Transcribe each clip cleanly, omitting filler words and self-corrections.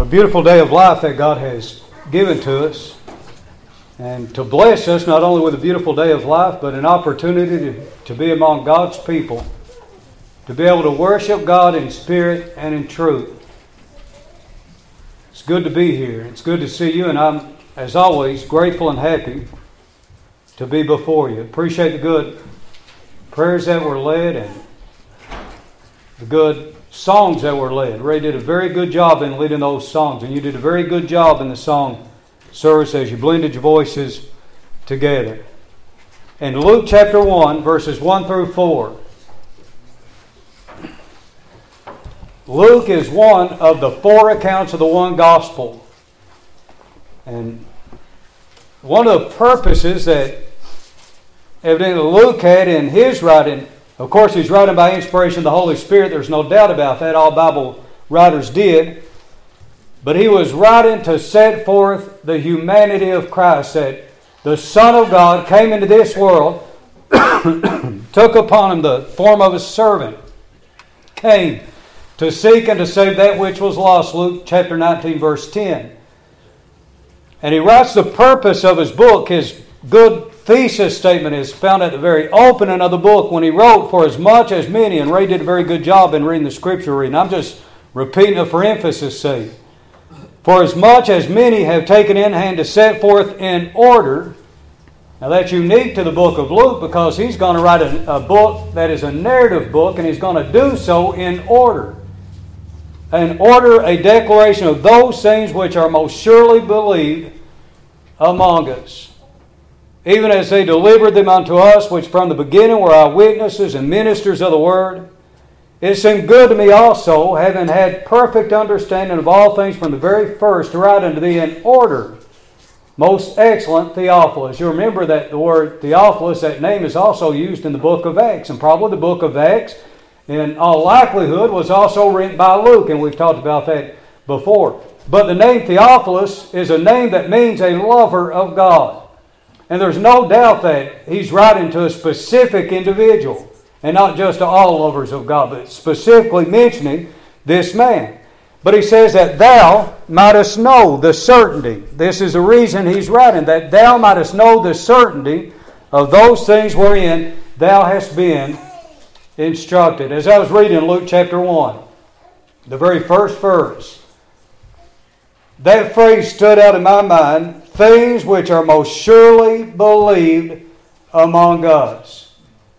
beautiful day of life that God has given to us, and to bless us not only with a beautiful day of life, but an opportunity to be among God's people, to be able to worship God in spirit and in truth. It's good to be here. It's good to see you, and I'm, as always, grateful and happy to be before you. Appreciate the good prayers that were led and the good songs that were led. Ray did a very good job in leading those songs, and you did a very good job in the song service as you blended your voices together. In Luke chapter 1, verses 1 through 4. Luke is one of the four accounts of the one gospel. And one of the purposes that evidently Luke had in his writing, of course he's writing by inspiration of the Holy Spirit, there's no doubt about that, all Bible writers did. But he was writing to set forth the humanity of Christ, that the Son of God came into this world, took upon him the form of a servant, came to seek and to save that which was lost, Luke chapter 19, verse 10. And he writes the purpose of his book. His good thesis statement is found at the very opening of the book when he wrote, "For as much as many," and Ray did a very good job in reading the scripture reading. I'm just repeating it for emphasis' sake. "For as much as many have taken in hand to set forth in order." Now that's unique to the book of Luke, because he's going to write a book that is a narrative book, and he's going to do so in order. In order, a declaration of those things which are most surely believed among us, even as they delivered them unto us, which from the beginning were our witnesses and ministers of the word. It seemed good to me also, having had perfect understanding of all things from the very first, to write unto thee in order, most excellent Theophilus. You remember that the word Theophilus, that name is also used in the book of Acts, and probably the book of Acts, in all likelihood, was also written by Luke, and we've talked about that before. But the name Theophilus is a name that means a lover of God. And there's no doubt that he's writing to a specific individual, and not just to all lovers of God, but specifically mentioning this man. But he says that thou mightest know the certainty. This is the reason he's writing, that thou mightest know the certainty of those things wherein thou hast been instructed. As I was reading Luke chapter 1, the very first verse, that phrase stood out in my mind, things which are most surely believed among us.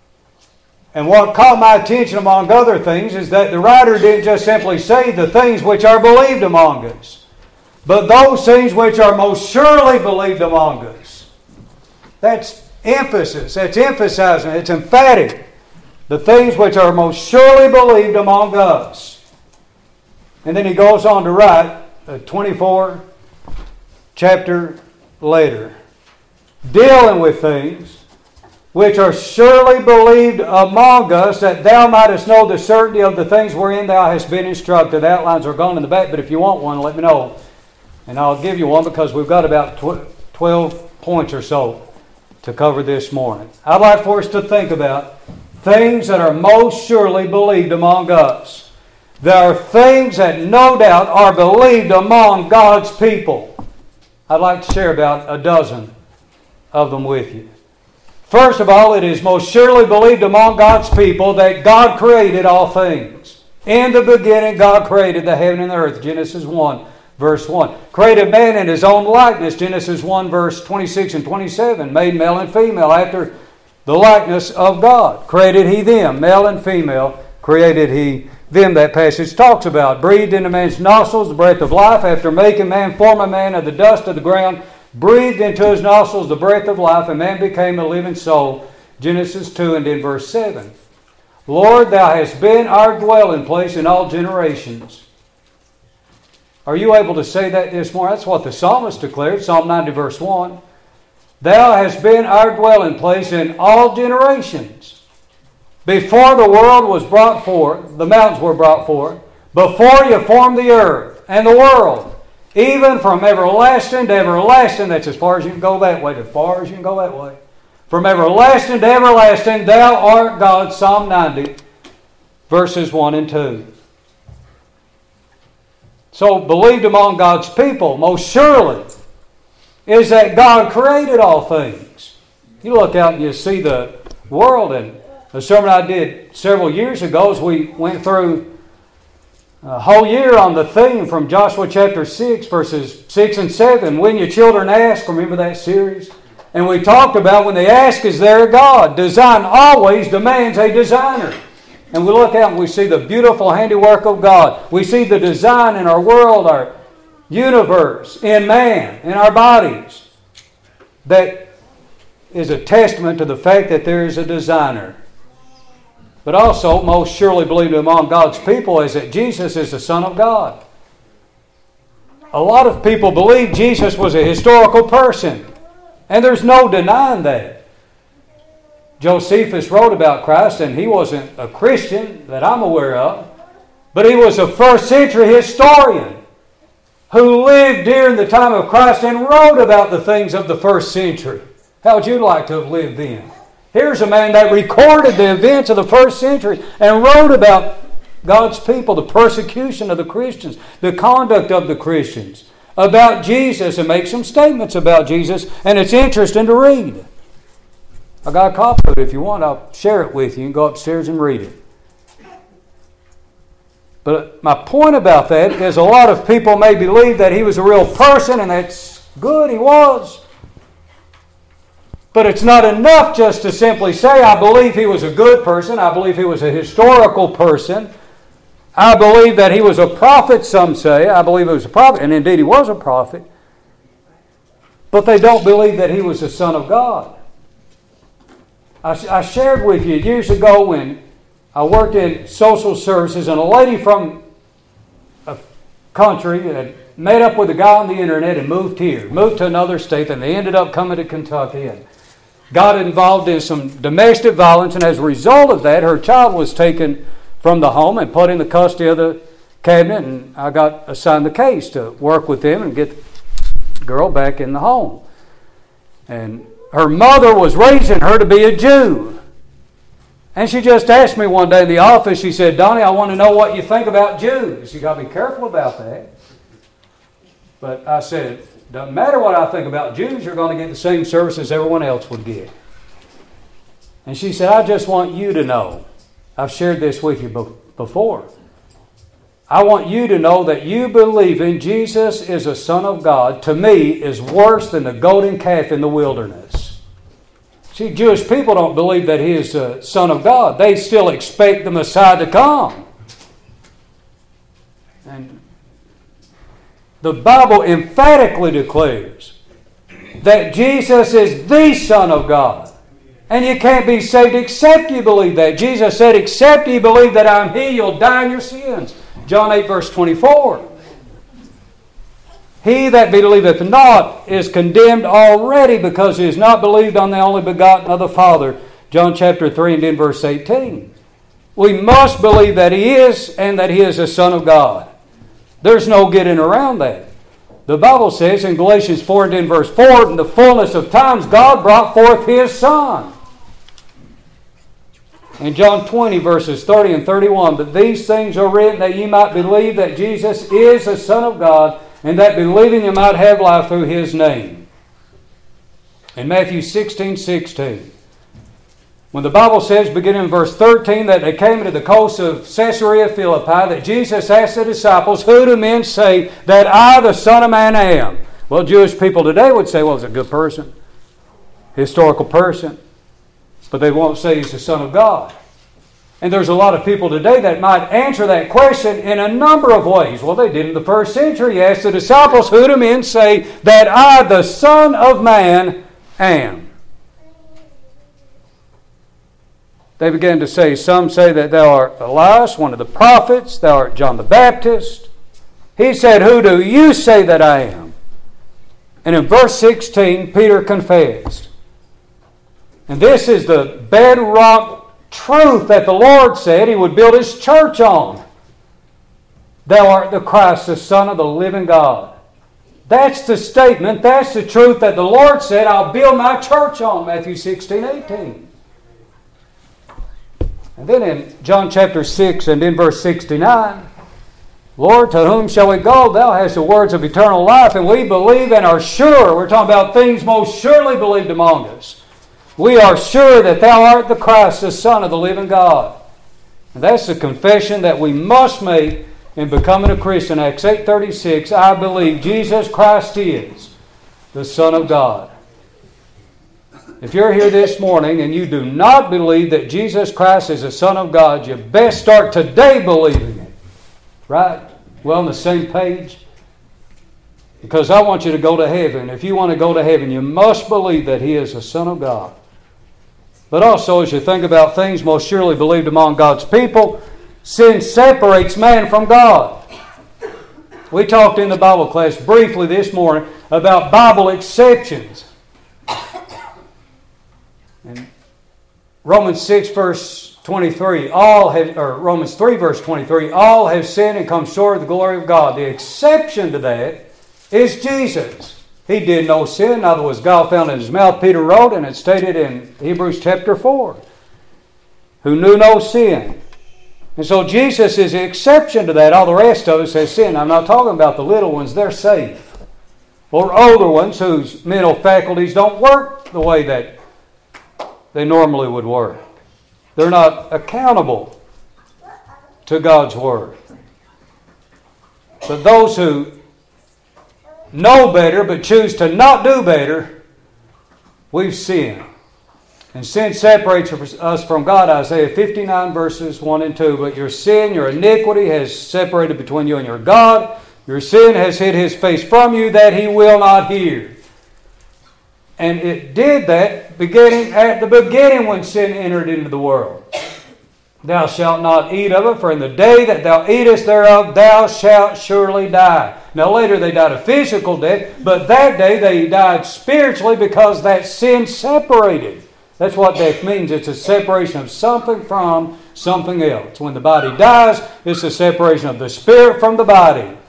And what caught my attention among other things is that the writer didn't just simply say the things which are believed among us, but those things which are most surely believed among us. That's emphasis. That's emphasizing. It's emphatic. The things which are most surely believed among us. And then he goes on to write 24 chapter later, dealing with things which are surely believed among us, that thou mightest know the certainty of the things wherein thou hast been instructed. The outlines are gone in the back, but if you want one, let me know, and I'll give you one, because we've got about 12 points or so to cover this morning. I'd like for us to think about things that are most surely believed among us. There are things that no doubt are believed among God's people. I'd like to share about a dozen of them with you. First of all, it is most surely believed among God's people that God created all things. In the beginning, God created the heaven and the earth. Genesis 1, verse 1. Created man in his own likeness. Genesis 1, verse 26 and 27. Made male and female after the likeness of God. Created he them, male and female, created he them. That passage talks about. Breathed into man's nostrils the breath of life. After making man, form a man of the dust of the ground. Breathed into his nostrils the breath of life, and man became a living soul. Genesis 2 and in verse 7. Lord, thou hast been our dwelling place in all generations. Are you able to say that this morning? That's what the psalmist declared, Psalm 90 verse 1. Thou hast been our dwelling place in all generations. Before the world was brought forth, the mountains were brought forth, before you formed the earth and the world, even from everlasting to everlasting, that's as far as you can go that way, as far as you can go that way. From everlasting to everlasting, thou art God, Psalm 90, verses 1 and 2. so believed among God's people, most surely, is that God created all things. You look out and you see the world, and a sermon I did several years ago as we went through a whole year on the theme from Joshua chapter 6, verses 6 and 7. When your children ask, remember that series? And we talked about when they ask, is there a God? Design always demands a designer. And we look out and we see the beautiful handiwork of God. We see the design in our world, our universe, in man, in our bodies. That is a testament to the fact that there is a designer. But also, most surely believed among God's people is that Jesus is the Son of God. A lot of people believe Jesus was a historical person. And there's no denying that. Josephus wrote about Christ, and he wasn't a Christian that I'm aware of, but he was a first century historian who lived during the time of Christ and wrote about the things of the first century. How would you like to have lived then? Here's a man that recorded the events of the first century and wrote about God's people, the persecution of the Christians, the conduct of the Christians, about Jesus, and make some statements about Jesus, and it's interesting to read. I got a copy of it. If you want, I'll share it with you. You can go upstairs and read it. But my point about that is a lot of people may believe that he was a real person, and that's good, he was. But it's not enough just to simply say, I believe he was a good person. I believe he was a historical person. I believe that he was a prophet, some say. I believe he was a prophet, and indeed he was a prophet. But they don't believe that he was the Son of God. I shared with you years ago when I worked in social services, and a lady from a country had met up with a guy on the internet and moved here, moved to another state, and they ended up coming to Kentucky and got involved in some domestic violence, and as a result of that, her child was taken from the home and put in the custody of the cabinet, and I got assigned the case to work with them and get the girl back in the home. And her mother was raising her to be a Jew. And she just asked me one day in the office, she said, Donnie, I want to know what you think about Jews. You got to be careful about that. But I said, doesn't matter what I think about Jews, you're going to get the same services everyone else would get. And she said, I just want you to know, I've shared this with you before, I want you to know that you believing Jesus is a Son of God, to me, is worse than the golden calf in the wilderness. See, Jewish people don't believe that he is the Son of God. They still expect the Messiah to come. And the Bible emphatically declares that Jesus is the Son of God. And you can't be saved except you believe that. Jesus said, except you believe that I'm He, you'll die in your sins. John 8, verse 24. He that believeth not is condemned already, because he has not believed on the only begotten of the Father. John chapter 3 and in verse 18. We must believe that He is, and that He is the Son of God. There's no getting around that. The Bible says in Galatians 4 and in verse 4, in the fullness of times God brought forth His Son. In John 20 verses 30 and 31, but these things are written that ye might believe that Jesus is the Son of God, and that believing you might have life through His name. In Matthew 16:16, when the Bible says, beginning in verse 13, that they came into the coast of Caesarea Philippi, that Jesus asked the disciples, who do men say that I, the Son of Man, am? Well, Jewish people today would say, well, he's a good person, historical person. But they won't say he's the Son of God. And there's a lot of people today that might answer that question in a number of ways. Well, they did in the first century. He asked the disciples, who do men say that I, the Son of Man, am? They began to say, some say that thou art Elias, one of the prophets, thou art John the Baptist. He said, who do you say that I am? And in verse 16, Peter confessed. And this is the bedrock truth that the Lord said He would build His church on. Thou art the Christ, the Son of the living God. That's the statement, that's the truth that the Lord said, I'll build my church on, Matthew 16:18. And then in John chapter 6 and in verse 69, Lord, to whom shall we go? Thou hast the words of eternal life, and we believe and are sure. We're talking about things most surely believed among us. We are sure that Thou art the Christ, the Son of the living God. And that's the confession that we must make in becoming a Christian. Acts 8:36, I believe Jesus Christ is the Son of God. If you're here this morning and you do not believe that Jesus Christ is the Son of God, you best start today believing it. Right? Well, on the same page. Because I want you to go to heaven. If you want to go to heaven, you must believe that He is the Son of God. But also, as you think about things most surely believed among God's people, sin separates man from God. We talked in the Bible class briefly this morning about Bible exceptions. And Romans 6 verse 23, Romans 3 verse 23, all have sinned and come short of the glory of God. The exception to that is Jesus. He did no sin, neither was God found in His mouth, Peter wrote, and it's stated in Hebrews chapter 4, who knew no sin. And so Jesus is the exception to that. All the rest of us have sinned. I'm not talking about the little ones, they're safe. Or older ones whose mental faculties don't work the way that they normally would work. They're not accountable to God's Word. But those who know better but choose to not do better, we've sinned. And sin separates us from God. Isaiah 59 verses 1 and 2. But your sin, your iniquity has separated between you and your God. Your sin has hid His face from you that He will not hear. And it did that beginning at the beginning when sin entered into the world. Thou shalt not eat of it, for in the day that thou eatest thereof, thou shalt surely die. Now later they died a physical death, but that day they died spiritually because that sin separated. That's what death means. It's a separation of something from something else. When the body dies, it's a separation of the spirit from the body.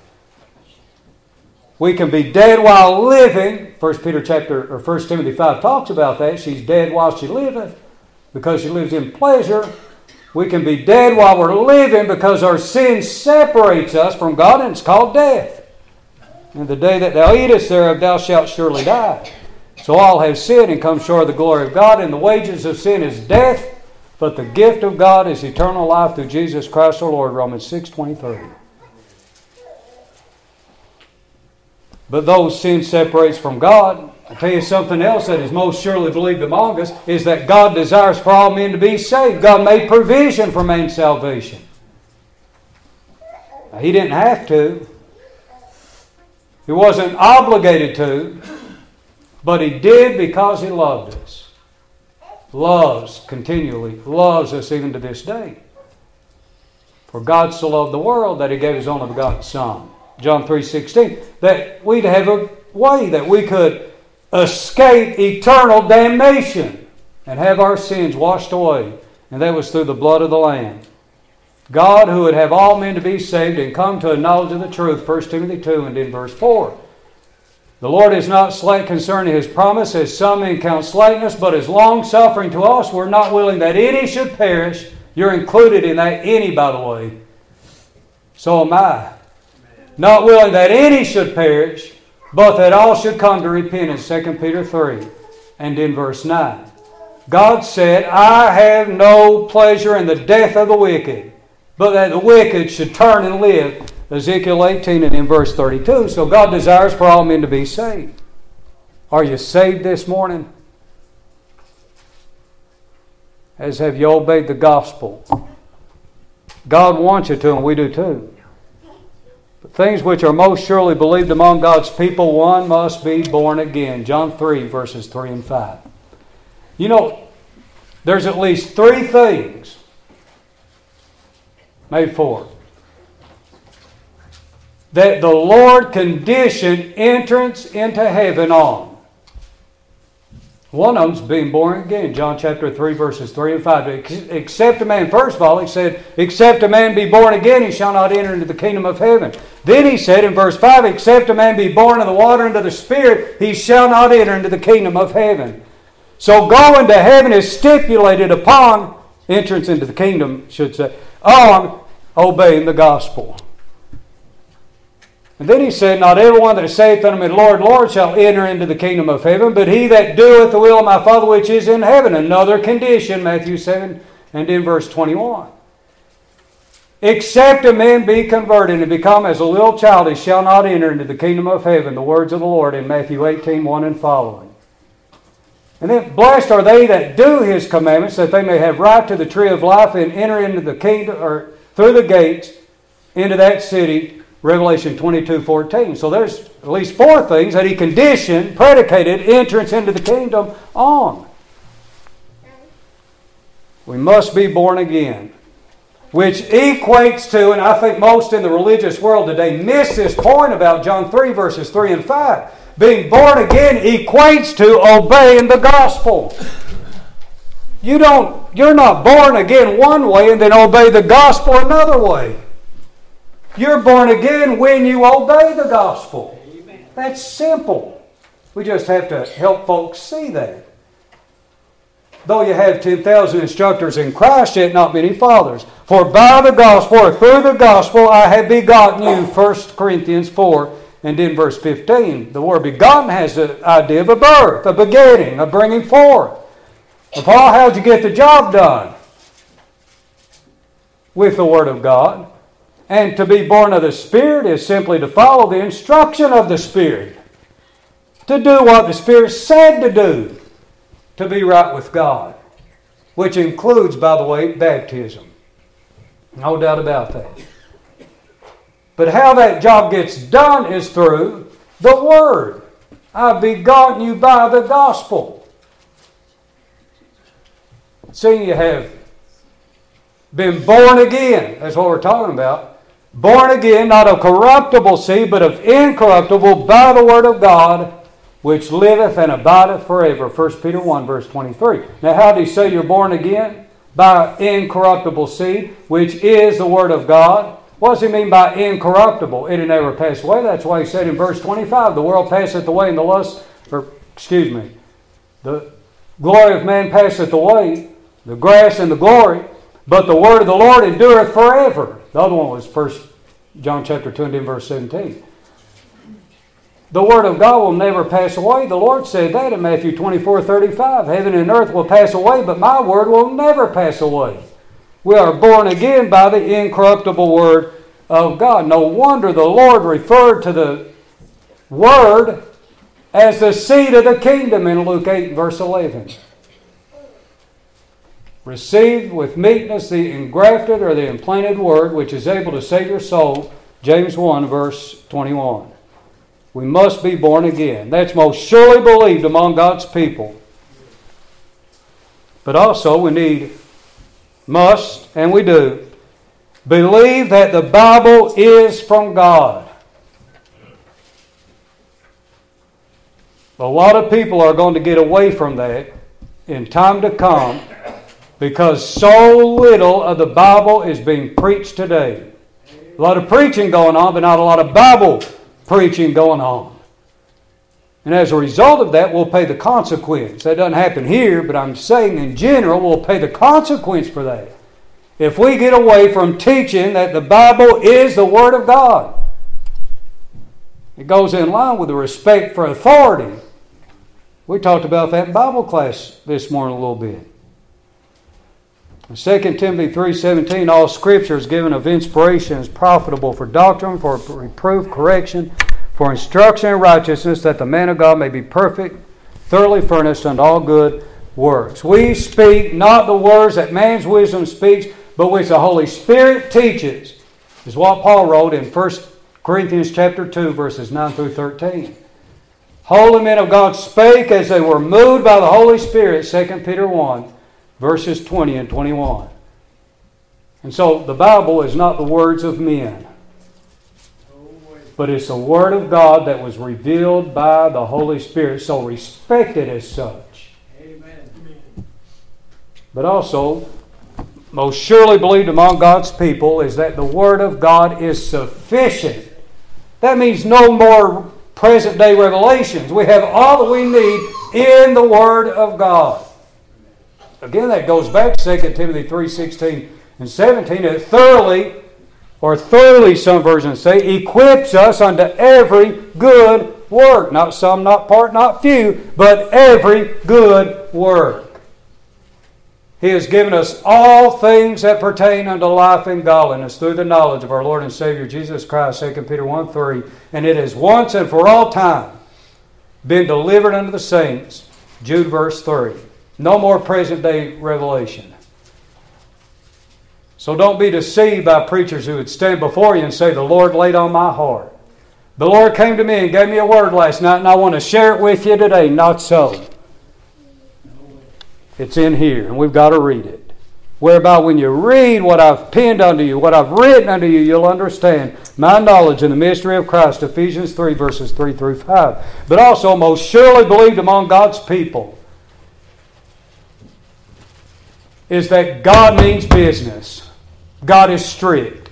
We can be dead while living. 1 Timothy 5 talks about that. She's dead while she liveth because she lives in pleasure. We can be dead while we're living because our sin separates us from God, and it's called death. And the day that thou eatest thereof, thou shalt surely die. So all have sinned and come short of the glory of God, and the wages of sin is death, but the gift of God is eternal life through Jesus Christ our Lord. Romans 6:23. But those sin separates from God. I'll tell you something else that is most surely believed among us is that God desires for all men to be saved. God made provision for man's salvation. Now, He didn't have to. He wasn't obligated to. But He did because He loved us. Continually loves us even to this day. For God so loved the world that He gave His only begotten Son. John 3:16, that we'd have a way that we could escape eternal damnation and have our sins washed away. And that was through the blood of the Lamb. God, who would have all men to be saved and come to a knowledge of the truth, 1 Timothy 2 and in verse 4. The Lord is not slack concerning His promise, as some men count slackness, but is long-suffering to us. We're not willing that any should perish. You're included in that any, by the way. So am I. Not willing that any should perish, but that all should come to repentance. 2 Peter 3 and in verse 9. God said, I have no pleasure in the death of the wicked, but that the wicked should turn and live. Ezekiel 18 and in verse 32. So God desires for all men to be saved. Are you saved this morning? As have you obeyed the gospel? God wants you to, and we do too. But things which are most surely believed among God's people, one must be born again. John 3 verses 3 and 5. You know, there's at least 3 things, maybe 4, that the Lord conditioned entrance into heaven on. One of them is being born again. John chapter 3 verses 3 and 5. Except a man, first of all, He said, except a man be born again, he shall not enter into the kingdom of heaven. Then He said in verse 5, except a man be born of the water and of the Spirit, he shall not enter into the kingdom of heaven. So going to heaven is stipulated upon entrance into the kingdom, should say, on obeying the gospel. And then he said, not everyone that saith unto me, Lord, Lord, shall enter into the kingdom of heaven, but he that doeth the will of my Father which is in heaven. Another condition, Matthew 7 and in verse 21. Except a man be converted and become as a little child, he shall not enter into the kingdom of heaven. The words of the Lord in Matthew 18, 1 and following. And then, blessed are they that do his commandments, that they may have right to the tree of life and enter into the kingdom, or through the gates, into that city. Revelation 22:14. So there's at least 4 things that he conditioned, predicated entrance into the kingdom on. We must be born again. Which equates to, and I think most in the religious world today miss this point about John 3 verses 3 and 5. Being born again equates to obeying the gospel. You're not born again one way and then obey the gospel another way. You're born again when you obey the gospel. Amen. That's simple. We just have to help folks see that. Though you have 10,000 instructors in Christ, yet not many fathers. For by the gospel, or through the gospel, I have begotten you. 1 Corinthians 4 and in verse 15. The word begotten has the idea of a birth, a begetting, a bringing forth. Well, Paul, how'd you get the job done? With the Word of God. And to be born of the Spirit is simply to follow the instruction of the Spirit. To do what the Spirit said to do. To be right with God. Which includes, by the way, baptism. No doubt about that. But how that job gets done is through the Word. I've begotten you by the gospel. See, you have been born again. That's what we're talking about. Born again, not of corruptible seed, but of incorruptible, by the word of God, which liveth and abideth forever. 1 Peter 1, verse 23. Now, how do you say you're born again? By incorruptible seed, which is the word of God. What does he mean by incorruptible? It'll never pass away. That's why he said in verse 25, the world passeth away and the glory of man passeth away, the grass and the glory, but the word of the Lord endureth forever. The other one was 1 John chapter 2 and in verse 17. The word of God will never pass away. The Lord said that in Matthew 24:35. Heaven and earth will pass away, but my word will never pass away. We are born again by the incorruptible word of God. No wonder the Lord referred to the word as the seed of the kingdom in Luke 8 verse 11. Receive with meekness the engrafted or the implanted word, which is able to save your soul. James 1 verse 21. We must be born again. That's most surely believed among God's people. But also we must, and we do, believe that the Bible is from God. A lot of people are going to get away from that in time to come because so little of the Bible is being preached today. A lot of preaching going on, but not a lot of Bible preaching going on. And as a result of that, we'll pay the consequence. That doesn't happen here, but I'm saying in general, we'll pay the consequence for that. If we get away from teaching that the Bible is the Word of God. It goes in line with the respect for authority. We talked about that in Bible class this morning a little bit. 2 Timothy 3:17, all Scripture is given of inspiration, is profitable for doctrine, for reproof, correction, for instruction in righteousness, that the man of God may be perfect, thoroughly furnished unto all good works. We speak not the words that man's wisdom speaks, but which the Holy Spirit teaches, is what Paul wrote in 1 Corinthians chapter 2, verses 9 through 13. Holy men of God spake as they were moved by the Holy Spirit, 2 Peter 1, verses 20 and 21. And so the Bible is not the words of men, but it's the Word of God that was revealed by the Holy Spirit, so respect it as such. Amen. But also, most surely believed among God's people is that the Word of God is sufficient. That means no more present-day revelations. We have all that we need in the Word of God. Again, that goes back to 2 Timothy 3:16 and 17. It thoroughly or thoroughly, some versions say, equips us unto every good work. Not some, not part, not few, but every good work. He has given us all things that pertain unto life and godliness through the knowledge of our Lord and Savior Jesus Christ, 2 Peter 1:3. And it has once and for all time been delivered unto the saints, Jude verse 3. No more present day revelation. So don't be deceived by preachers who would stand before you and say, the Lord laid on my heart. The Lord came to me and gave me a word last night and I want to share it with you today. Not so. It's in here, and we've got to read it. Whereby when you read what I've penned unto you, what I've written unto you, you'll understand my knowledge in the mystery of Christ, Ephesians 3, verses 3 through 5. But also most surely believed among God's people is that God means business. God is strict.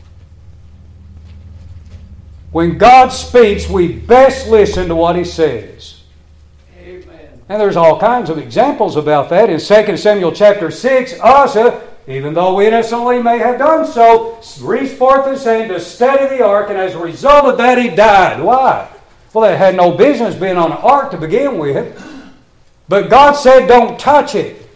When God speaks, we best listen to what He says. And there's all kinds of examples about that. In 2 Samuel chapter 6, Asa, even though innocently may have done so, reached forth his hand to steady the ark, and as a result of that he died. Why? Well, they had no business being on an ark to begin with. But God said, don't touch it.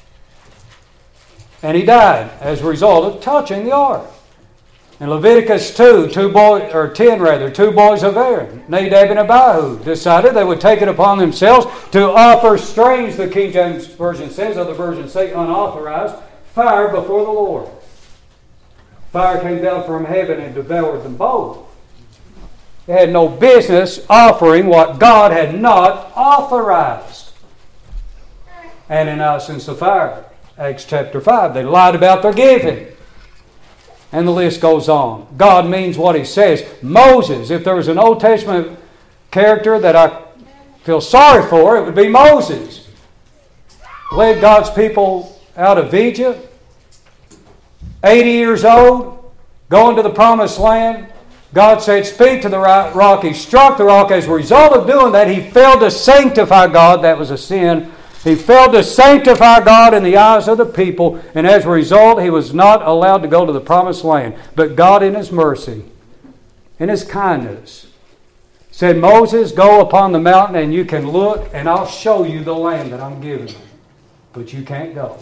And he died as a result of touching the ark. In Leviticus 10 two boys of Aaron, Nadab and Abihu, decided they would take it upon themselves to offer strange, the King James Version says, other versions say unauthorized, fire before the Lord. Fire came down from heaven and devoured them both. They had no business offering what God had not authorized. Ananias and Sapphira, Acts chapter 5, they lied about their giving. And the list goes on. God means what He says. Moses, if there was an Old Testament character that I feel sorry for, it would be Moses. Led God's people out of Egypt. 80 years old, going to the promised land. God said, speak to the rock. He struck the rock. As a result of doing that, he failed to sanctify God. That was a sin. He failed to sanctify God in the eyes of the people, and as a result, he was not allowed to go to the promised land. But God, in His mercy, in His kindness, said, Moses, go upon the mountain and you can look, and I'll show you the land that I'm giving you. But you can't go.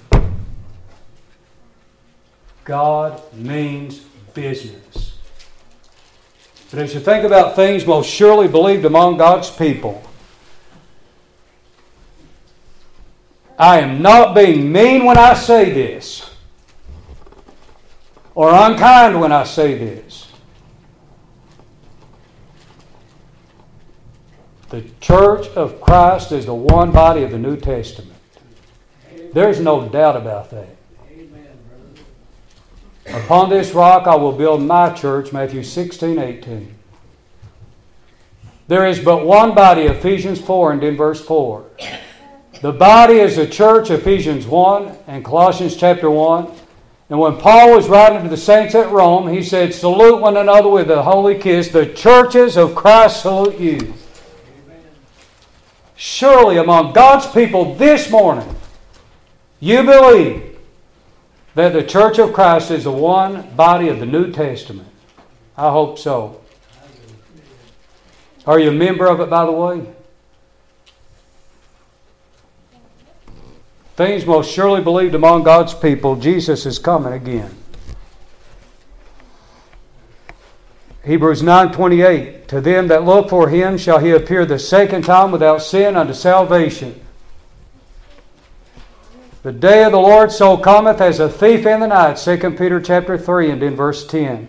God means business. But as you think about things most surely believed among God's people, I am not being mean when I say this, or unkind when I say this. The Church of Christ is the one body of the New Testament. There's no doubt about that. Upon this rock I will build my church, Matthew 16:18. There is but one body, Ephesians 4 and in verse 4. The body is the church, Ephesians 1 and Colossians chapter 1. And when Paul was writing to the saints at Rome, he said, salute one another with a holy kiss. The churches of Christ salute you. Amen. Surely among God's people this morning, you believe that the Church of Christ is the one body of the New Testament. I hope so. Are you a member of it, by the way? Things most surely believed among God's people, Jesus is coming again. Hebrews 9:28, to them that look for Him shall He appear the second time without sin unto salvation. The day of the Lord so cometh as a thief in the night, 2 Peter chapter 3 and in verse 10.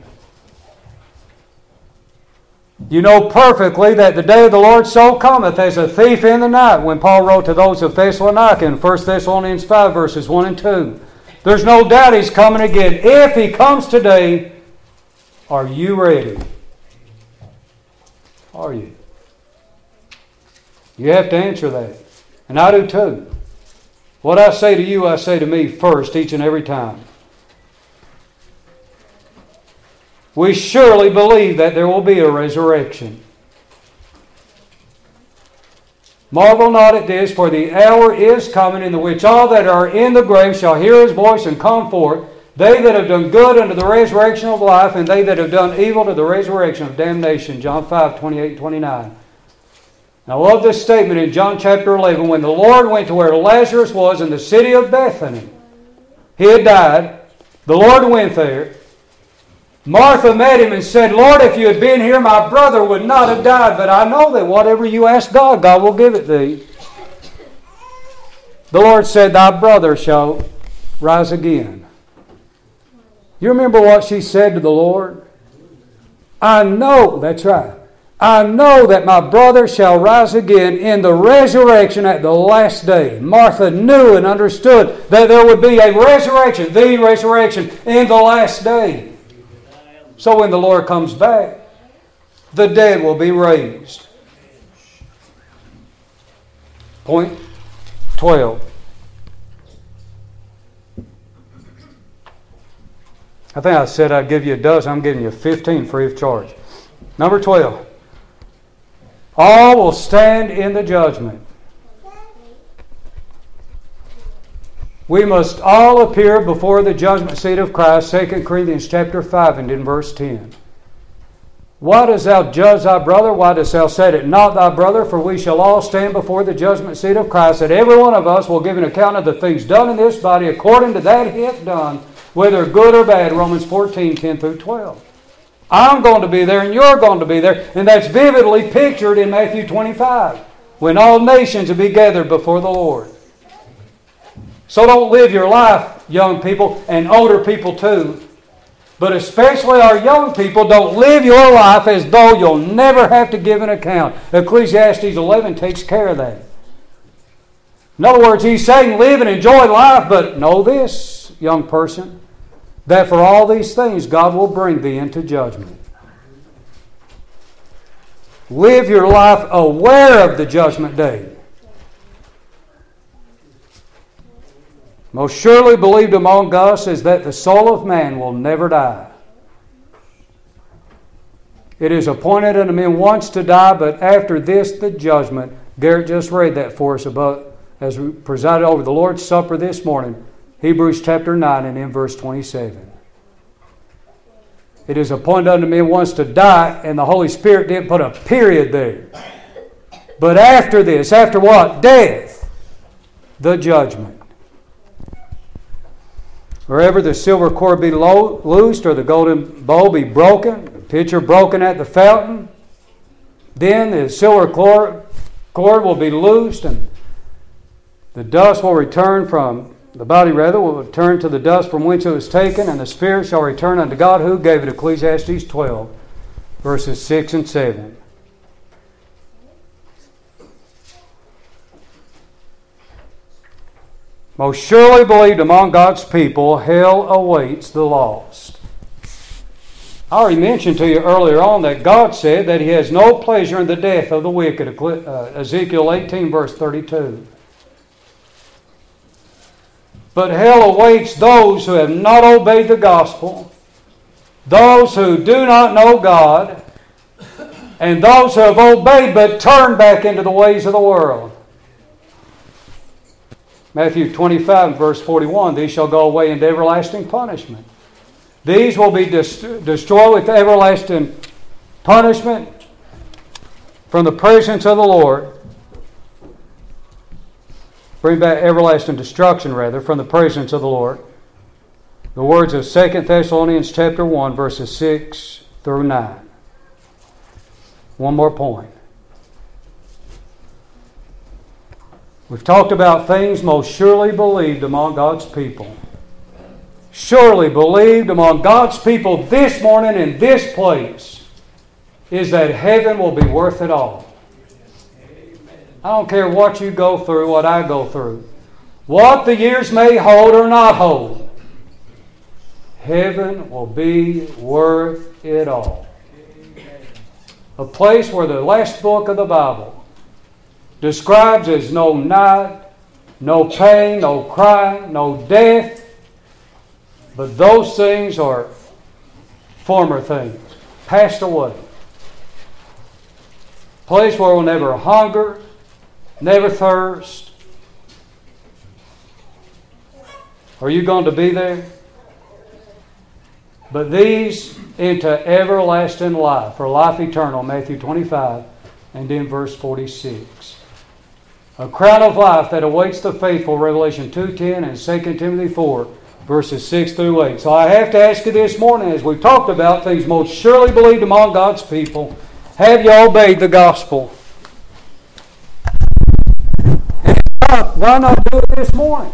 You know perfectly that the day of the Lord so cometh as a thief in the night, when Paul wrote to those of Thessalonica in 1 Thessalonians 5 verses 1 and 2. There's no doubt He's coming again. If He comes today, are you ready? Are you? You have to answer that. And I do too. What I say to you, I say to me first, each and every time. We surely believe that there will be a resurrection. Marvel not at this, for the hour is coming in the which all that are in the grave shall hear His voice and come forth, They that have done good unto the resurrection of life, and they that have done evil to the resurrection of damnation. John 5, 28 and 29. I love this statement in John chapter 11. When the Lord went to where Lazarus was in the city of Bethany, he had died. The Lord went there. Martha met him and said, Lord, if you had been here, my brother would not have died. But I know that whatever you ask God, God will give it thee. The Lord said, thy brother shall rise again. You remember what she said to the Lord? I know, that's right. I know that my brother shall rise again in the resurrection at the last day. Martha knew and understood that there would be a resurrection, the resurrection, in the last day. So when the Lord comes back, the dead will be raised. Point 12. I think I said I'd give you a dozen. I'm giving you 15 free of charge. Number 12. All will stand in the judgment. We must all appear before the judgment seat of Christ, 2 Corinthians chapter 5 and in verse 10. Why dost thou judge thy brother? Why dost thou set it not thy brother? For we shall all stand before the judgment seat of Christ, that every one of us will give an account of the things done in this body according to that he hath done, whether good or bad. Romans 14, 10 through 12. I'm going to be there and you're going to be there. And that's vividly pictured in Matthew 25, when all nations will be gathered before the Lord. So don't live your life, young people, and older people too. But especially our young people, don't live your life as though you'll never have to give an account. Ecclesiastes 11 takes care of that. In other words, he's saying live and enjoy life, but know this, young person, that for all these things God will bring thee into judgment. Live your life aware of the judgment day. Most surely believed among us is that the soul of man will never die. It is appointed unto men once to die, but after this the judgment. Garrett just read that for us about as we presided over the Lord's Supper this morning. Hebrews chapter 9 and in verse 27. It is appointed unto men once to die, and the Holy Spirit didn't put a period there. But after this, after what? Death, the judgment. Wherever the silver cord be loosed, or the golden bowl be broken, the pitcher broken at the fountain, then the silver cord will be loosed, and the dust will return from the body, will return to the dust from whence it was taken, and the spirit shall return unto God who gave it. Ecclesiastes 12, verses 6 and 7. Most surely believed among God's people, hell awaits the lost. I already mentioned to you earlier on that God said that He has no pleasure in the death of the wicked. Ezekiel 18, verse 32. But hell awaits those who have not obeyed the gospel, those who do not know God, and those who have obeyed but turned back into the ways of the world. Matthew 25, verse 41, these shall go away into everlasting punishment. These will be destroyed with everlasting punishment from the presence of the Lord. Bring back everlasting destruction, from the presence of the Lord. The words of 2 Thessalonians chapter 1, verses 6 through 9. One more point. We've talked about things most surely believed among God's people. Surely believed among God's people this morning in this place is that heaven will be worth it all. I don't care what you go through, what I go through, what the years may hold or not hold. Heaven will be worth it all. A place where the last book of the Bible describes as no night, no pain, no crying, no death. But those things are former things, passed away. Place where we'll never hunger, never thirst. Are you going to be there? but these into everlasting life, or life eternal, Matthew 25, and then verse 46. A crown of life that awaits the faithful, Revelation 2:10 and 2 Timothy 4, verses 6 through 8. So I have to ask you this morning, as we've talked about things most surely believed among God's people, have you obeyed the gospel? And why not do it this morning?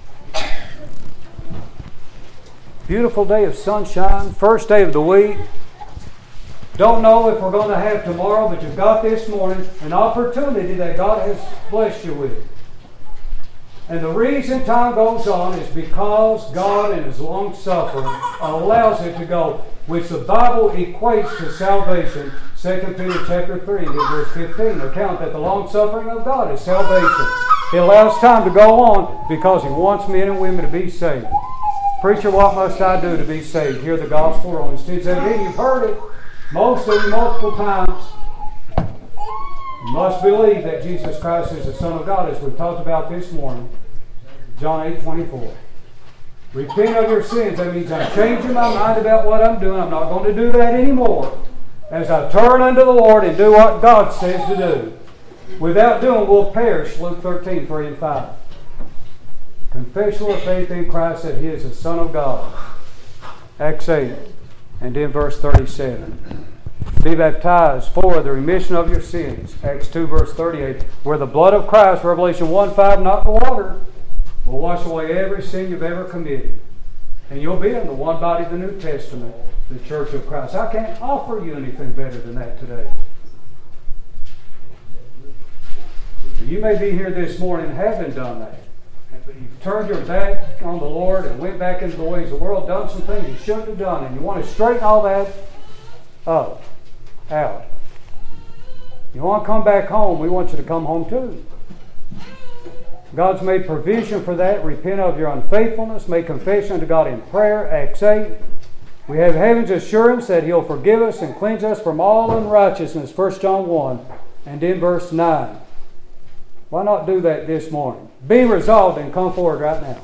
Beautiful day of sunshine, first day of the week. Don't know if we're going to have tomorrow, but you've got this morning an opportunity that God has blessed you with. And the reason time goes on is because God in His long suffering allows it to go, which the Bible equates to salvation. 2 Peter chapter 3 and verse 15 account that the long suffering of God is salvation. He allows time to go on because He wants men and women to be saved. Preacher, what must I do to be saved? Hear the gospel, Romans 10:17. You've heard it. Most of you multiple times. You must believe that Jesus Christ is the Son of God, as we've talked about this morning. John 8:24. Repent of your sins. That means I'm changing my mind about what I'm doing. I'm not going to do that anymore. As I turn unto the Lord and do what God says to do. Without doing, we'll perish. Luke 13:3 and 5. Confess your faith in Christ that He is the Son of God. Acts 8. And then verse 37. Be baptized for the remission of your sins. Acts 2 verse 38. Where the blood of Christ, Revelation 1:5, not the water, will wash away every sin you've ever committed. And you'll be in the one body of the New Testament, the Church of Christ. I can't offer you anything better than that today. You may be here this morning and haven't done that. But you've turned your back on the Lord and went back into the ways of the world, done some things you shouldn't have done, and you want to straighten all that up, out. You want to come back home, we want you to come home too. God's made provision for that. Repent of your unfaithfulness. Make confession to God in prayer. Acts 8. We have heaven's assurance that He'll forgive us and cleanse us from all unrighteousness. 1 John 1 and then verse 9. Why not do that this morning? Be resolved and come forward right now.